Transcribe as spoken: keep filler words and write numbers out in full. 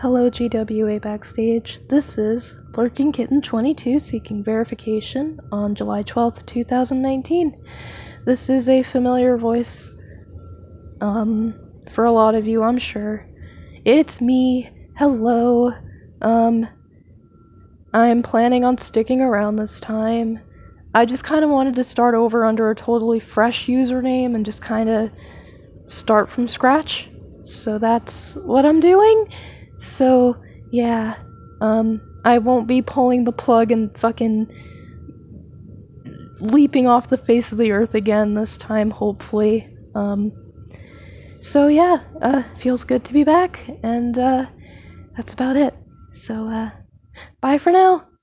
Hello G W A Backstage, this is Lurking Kitten twenty-two seeking verification on July twelfth, two thousand nineteen. This is a familiar voice, um, for a lot of you, I'm sure. It's me, hello, um, I'm planning on sticking around this time. I just kind of wanted to start over under a totally fresh username and just kind of start from scratch. So that's what I'm doing. So, yeah, um, I won't be pulling the plug and fucking leaping off the face of the earth again this time, hopefully. Um, so yeah, uh, feels good to be back, and, uh, that's about it. So, uh, bye for now!